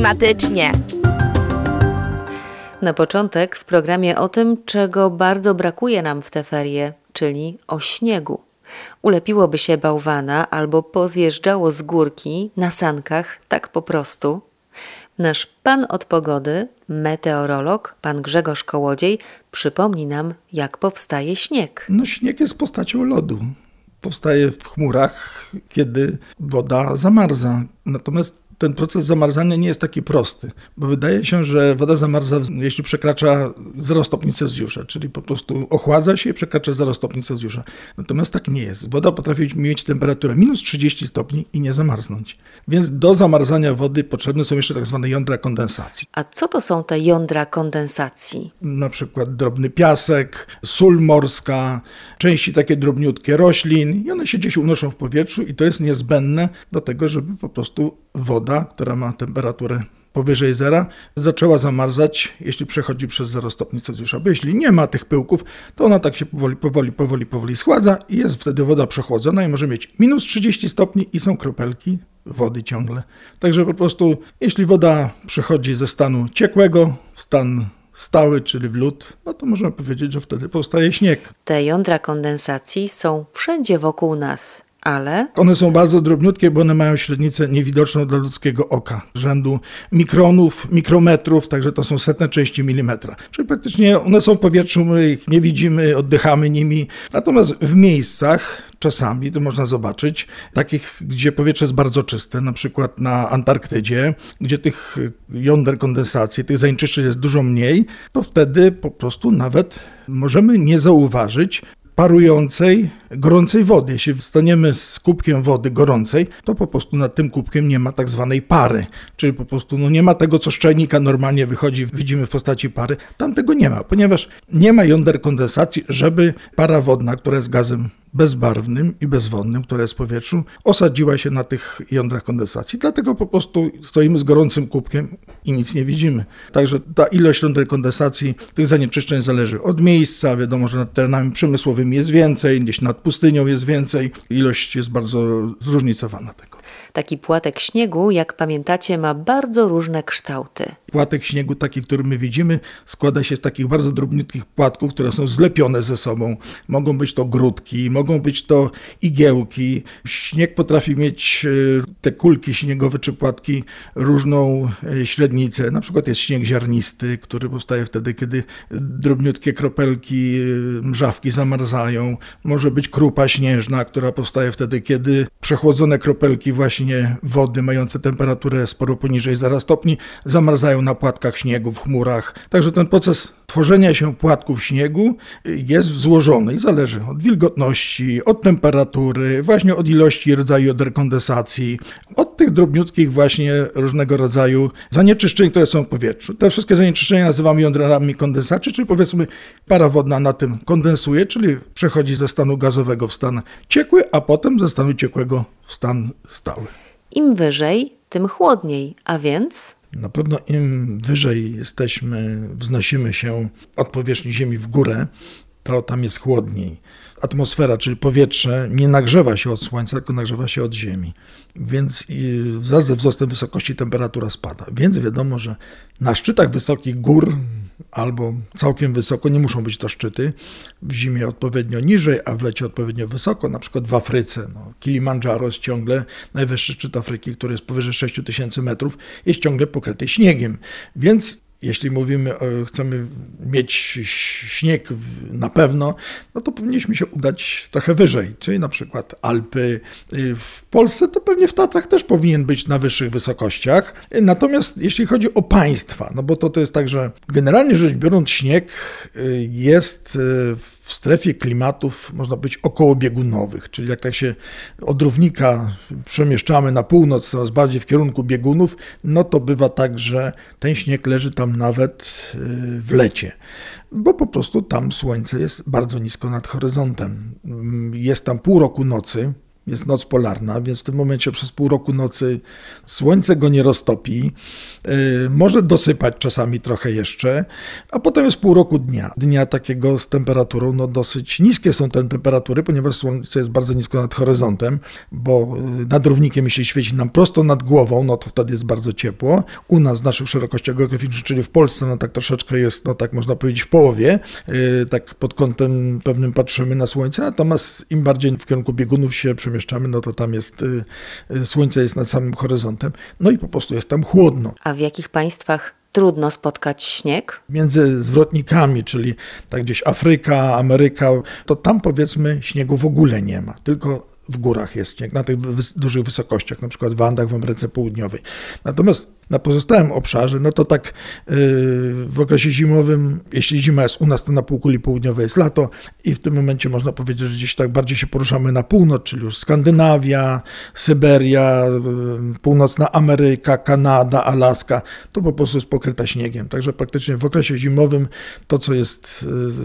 klimatycznie. Na początek w programie o tym, czego bardzo brakuje nam w te ferie, czyli o śniegu. Ulepiłoby się bałwana albo pozjeżdżało z górki na sankach tak po prostu. Nasz pan od pogody, meteorolog, pan Grzegorz Kołodziej, przypomni nam, jak powstaje śnieg. Śnieg jest postacią lodu. Powstaje w chmurach, kiedy woda zamarza. Natomiast ten proces zamarzania nie jest taki prosty, bo wydaje się, że woda zamarza, jeśli przekracza 0 stopni Celsjusza, czyli po prostu ochładza się i przekracza 0 stopni Celsjusza. Natomiast tak nie jest. Woda potrafi mieć temperaturę minus 30 stopni i nie zamarznąć. Więc do zamarzania wody potrzebne są jeszcze tak zwane jądra kondensacji. A co to są te jądra kondensacji? Na przykład drobny piasek, sól morska, części takie drobniutkie roślin i one się gdzieś unoszą w powietrzu i to jest niezbędne do tego, żeby po prostu woda, która ma temperaturę powyżej zera, zaczęła zamarzać, jeśli przechodzi przez 0 stopni Celsjusza. Bo jeśli nie ma tych pyłków, to ona tak się powoli schładza i jest wtedy woda przechłodzona i może mieć minus 30 stopni i są kropelki wody ciągle. Także po prostu, jeśli woda przechodzi ze stanu ciekłego w stan stały, czyli w lód, to możemy powiedzieć, że wtedy powstaje śnieg. Te jądra kondensacji są wszędzie wokół nas. Ale one są bardzo drobniutkie, bo one mają średnicę niewidoczną dla ludzkiego oka, rzędu mikronów, mikrometrów, także to są setne części milimetra. Czyli praktycznie one są w powietrzu, my ich nie widzimy, oddychamy nimi. Natomiast w miejscach, czasami, to można zobaczyć, takich, gdzie powietrze jest bardzo czyste, na przykład na Antarktydzie, gdzie tych jąder kondensacji, tych zanieczyszczeń jest dużo mniej, to wtedy po prostu nawet możemy nie zauważyć parującej, gorącej wody. Jeśli staniemy z kubkiem wody gorącej, to po prostu nad tym kubkiem nie ma tak zwanej pary. Czyli po prostu nie ma tego, co z czajnika normalnie wychodzi, widzimy w postaci pary. Tam tego nie ma, ponieważ nie ma jąder kondensacji, żeby para wodna, która jest gazem bezbarwnym i bezwodnym, które jest w powietrzu, osadziła się na tych jądrach kondensacji. Dlatego po prostu stoimy z gorącym kubkiem i nic nie widzimy. Także ta ilość jąder kondensacji tych zanieczyszczeń zależy od miejsca. Wiadomo, że nad terenami przemysłowymi jest więcej, gdzieś nad pustynią jest więcej. Ilość jest bardzo zróżnicowana tego. Taki płatek śniegu, jak pamiętacie, ma bardzo różne kształty. Płatek śniegu, taki, który my widzimy, składa się z takich bardzo drobniutkich płatków, które są zlepione ze sobą. Mogą być to grudki, mogą być to igiełki. Śnieg potrafi mieć, te kulki śniegowe czy płatki, różną średnicę. Na przykład jest śnieg ziarnisty, który powstaje wtedy, kiedy drobniutkie kropelki mrzawki zamarzają. Może być krupa śnieżna, która powstaje wtedy, kiedy przechłodzone kropelki właśnie wody mające temperaturę sporo poniżej 0 stopni zamarzają na płatkach śniegu w chmurach. Także ten proces tworzenia się płatków śniegu jest złożony i zależy od wilgotności, od temperatury, właśnie od ilości i rodzaju jąder kondensacji, od tych drobniutkich właśnie różnego rodzaju zanieczyszczeń, które są w powietrzu. Te wszystkie zanieczyszczenia nazywamy jądrami kondensacji, czyli powiedzmy para wodna na tym kondensuje, czyli przechodzi ze stanu gazowego w stan ciekły, a potem ze stanu ciekłego w stan stały. Im wyżej, tym chłodniej, a więc na pewno im wyżej wznosimy się od powierzchni Ziemi w górę, to tam jest chłodniej. Atmosfera, czyli powietrze, nie nagrzewa się od Słońca, tylko nagrzewa się od Ziemi. Więc wraz ze wzrostem wysokości temperatura spada. Więc wiadomo, że na szczytach wysokich gór albo całkiem wysoko, nie muszą być to szczyty, w zimie odpowiednio niżej, a w lecie odpowiednio wysoko, na przykład w Afryce. Kilimandżaro jest ciągle najwyższy szczyt Afryki, który jest powyżej 6000 metrów, jest ciągle pokryty śniegiem. Więc jeśli mówimy, chcemy mieć śnieg na pewno, to powinniśmy się udać trochę wyżej, czyli na przykład Alpy. W Polsce to pewnie w Tatrach też powinien być na wyższych wysokościach. Natomiast jeśli chodzi o państwa, bo to jest tak, że generalnie rzecz biorąc śnieg jest w strefie klimatów, można powiedzieć, okołobiegunowych, czyli jak tak się od równika przemieszczamy na północ, coraz bardziej w kierunku biegunów, to bywa tak, że ten śnieg leży tam nawet w lecie, bo po prostu tam słońce jest bardzo nisko nad horyzontem. Jest tam pół roku nocy, jest noc polarna, więc w tym momencie przez pół roku nocy słońce go nie roztopi, może dosypać czasami trochę jeszcze, a potem jest pół roku dnia takiego z temperaturą, no dosyć niskie są te temperatury, ponieważ słońce jest bardzo nisko nad horyzontem, bo nad równikiem, jeśli świeci nam prosto nad głową, no to wtedy jest bardzo ciepło. U nas w naszych szerokościach geograficznych, czyli w Polsce, no tak troszeczkę jest, no tak można powiedzieć w połowie, tak pod kątem pewnym patrzymy na słońce, natomiast im bardziej w kierunku biegunów się przemieszczamy, no to tam jest, słońce jest nad samym horyzontem, no i po prostu jest tam chłodno. A w jakich państwach trudno spotkać śnieg? Między zwrotnikami, czyli tak gdzieś Afryka, Ameryka, to tam powiedzmy śniegu w ogóle nie ma, tylko w górach jest śnieg, na tych dużych wysokościach, na przykład w Andach w Ameryce Południowej. Natomiast na pozostałym obszarze, no to tak w okresie zimowym, jeśli zima jest u nas, to na półkuli południowej jest lato i w tym momencie można powiedzieć, że gdzieś tak bardziej się poruszamy na północ, czyli już Skandynawia, Syberia, północna Ameryka, Kanada, Alaska, to po prostu jest pokryta śniegiem. Także praktycznie w okresie zimowym to, co jest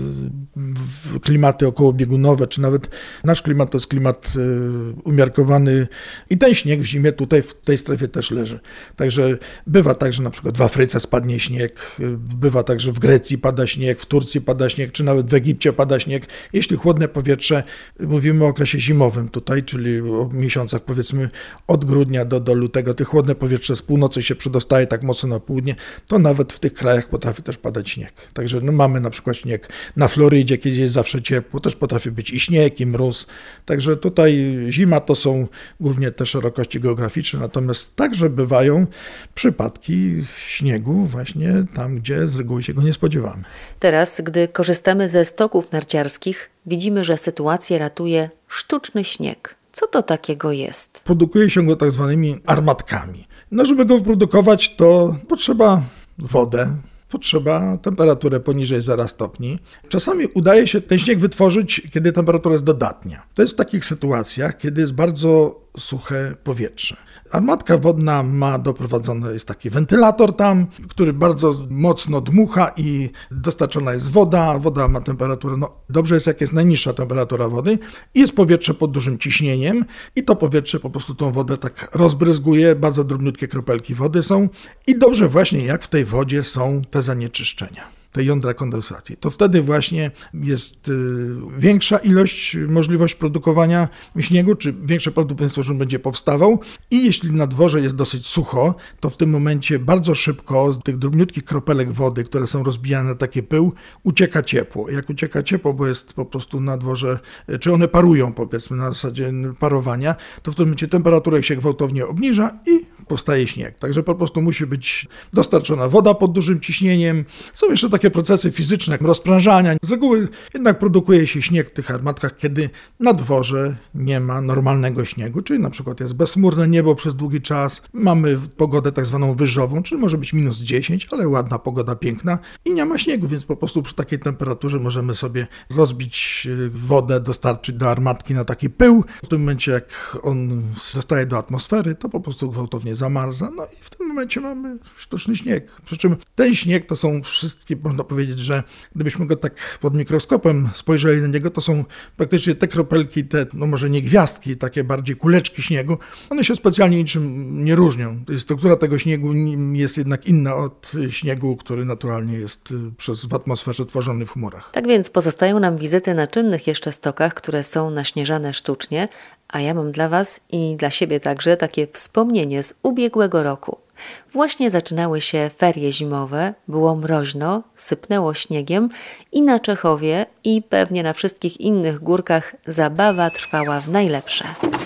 klimaty okołobiegunowe, czy nawet nasz klimat, to jest klimat umiarkowany i ten śnieg w zimie tutaj w tej strefie też leży. Także bywa tak, że na przykład w Afryce spadnie śnieg, bywa tak, że w Grecji pada śnieg, w Turcji pada śnieg, czy nawet w Egipcie pada śnieg. Jeśli chłodne powietrze, mówimy o okresie zimowym tutaj, czyli o miesiącach powiedzmy od grudnia do lutego, te chłodne powietrze z północy się przedostaje tak mocno na południe, to nawet w tych krajach potrafi też padać śnieg. Także no, mamy na przykład śnieg na Florydzie, kiedy jest zawsze ciepło, też potrafi być i śnieg, i mróz. Także tutaj zima to są głównie te szerokości geograficzne, natomiast także bywają przypadki śniegu właśnie tam, gdzie z reguły się go nie spodziewamy. Teraz, gdy korzystamy ze stoków narciarskich, widzimy, że sytuację ratuje sztuczny śnieg. Co to takiego jest? Produkuje się go tak zwanymi armatkami. No, żeby go wyprodukować, to potrzeba wodę, potrzeba temperaturę poniżej 0 stopni. Czasami udaje się ten śnieg wytworzyć, kiedy temperatura jest dodatnia. To jest w takich sytuacjach, kiedy jest bardzo suche powietrze. Armatka wodna ma doprowadzony, jest taki wentylator tam, który bardzo mocno dmucha i dostarczona jest woda. Woda ma temperaturę, no dobrze jest jak jest najniższa temperatura wody i jest powietrze pod dużym ciśnieniem i to powietrze po prostu tą wodę tak rozbryzguje, bardzo drobniutkie kropelki wody są i dobrze właśnie jak w tej wodzie są te zanieczyszczenia, te jądra kondensacji. To wtedy właśnie jest większa możliwość produkowania śniegu, czy większe prawdopodobieństwo, że on będzie powstawał. I jeśli na dworze jest dosyć sucho, to w tym momencie bardzo szybko z tych drobniutkich kropelek wody, które są rozbijane na taki pył, ucieka ciepło. Jak ucieka ciepło, bo jest po prostu na dworze, czy one parują powiedzmy na zasadzie parowania, to w tym momencie temperatura się gwałtownie obniża i powstaje śnieg. Także po prostu musi być dostarczona woda pod dużym ciśnieniem. Są jeszcze takie procesy fizyczne, jak rozprężania. Z reguły jednak produkuje się śnieg w tych armatkach, kiedy na dworze nie ma normalnego śniegu, czyli na przykład jest bezchmurne niebo przez długi czas, mamy pogodę tak zwaną wyżową, czyli może być -10, ale ładna pogoda, piękna i nie ma śniegu, więc po prostu przy takiej temperaturze możemy sobie rozbić wodę, dostarczyć do armatki na taki pył. W tym momencie jak on zostaje do atmosfery, to po prostu gwałtownie zamarza, no i w tym momencie mamy sztuczny śnieg. Przy czym ten śnieg to są wszystkie, można powiedzieć, że gdybyśmy go tak pod mikroskopem spojrzeli na niego, to są praktycznie te kropelki, te, no może nie gwiazdki, takie bardziej kuleczki śniegu, one się specjalnie niczym nie różnią. Struktura tego śniegu jest jednak inna od śniegu, który naturalnie jest w atmosferze tworzony w chmurach. Tak więc pozostają nam wizyty na czynnych jeszcze stokach, które są naśnieżane sztucznie, a ja mam dla Was i dla siebie także takie wspomnienie z ubiegłego roku. Właśnie zaczynały się ferie zimowe, było mroźno, sypnęło śniegiem i na Czechowie i pewnie na wszystkich innych górkach zabawa trwała w najlepsze.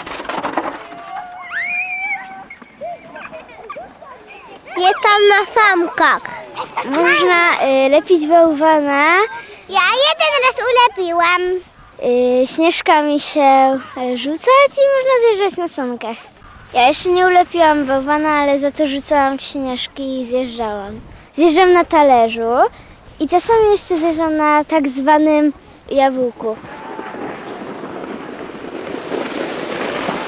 Jest tam na samkach. Można lepić bałwana. Ja jeden raz ulepiłam. Śnieżkami się rzucać i można zjeżdżać na sankach. Ja jeszcze nie ulepiłam bałwana, ale za to rzucałam w śnieżki i zjeżdżałam. Zjeżdżam na talerzu i czasami jeszcze zjeżdżam na tak zwanym jabłku.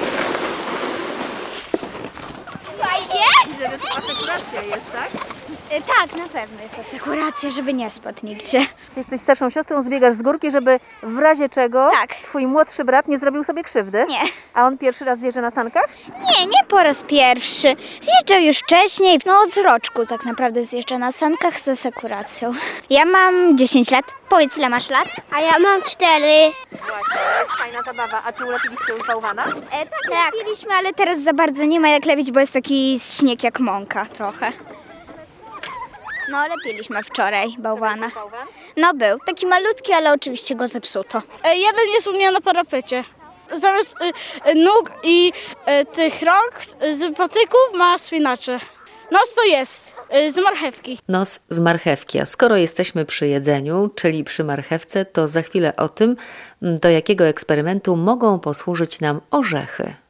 Fajnie? Widzę, że to asekuracja jest, tak? Tak, na pewno jest asekuracja, żeby nie spadł nigdzie. Jesteś starszą siostrą, zbiegasz z górki, żeby w razie czego Tak. twój młodszy brat nie zrobił sobie krzywdy? Nie. A on pierwszy raz zjeżdża na sankach? Nie po raz pierwszy. Zjeżdżał już wcześniej. No od roczku tak naprawdę zjeżdża na sankach z asekuracją. Ja mam 10 lat. Powiedz, ile masz lat? A ja mam 4. Właśnie, jest fajna zabawa. A czy ulepiliście już bałwana? Tak, lepiliśmy, ale teraz za bardzo nie ma jak lepić, bo jest taki śnieg jak mąka trochę. No, lepiliśmy wczoraj bałwana. Bałwan? No był, taki malutki, ale oczywiście go zepsuto. Jeden jest u mnie na parapecie. Zamiast nóg i tych rąk z patyków ma spinacze. Nos to jest z marchewki. Nos z marchewki. A skoro jesteśmy przy jedzeniu, czyli przy marchewce, to za chwilę o tym, do jakiego eksperymentu mogą posłużyć nam orzechy.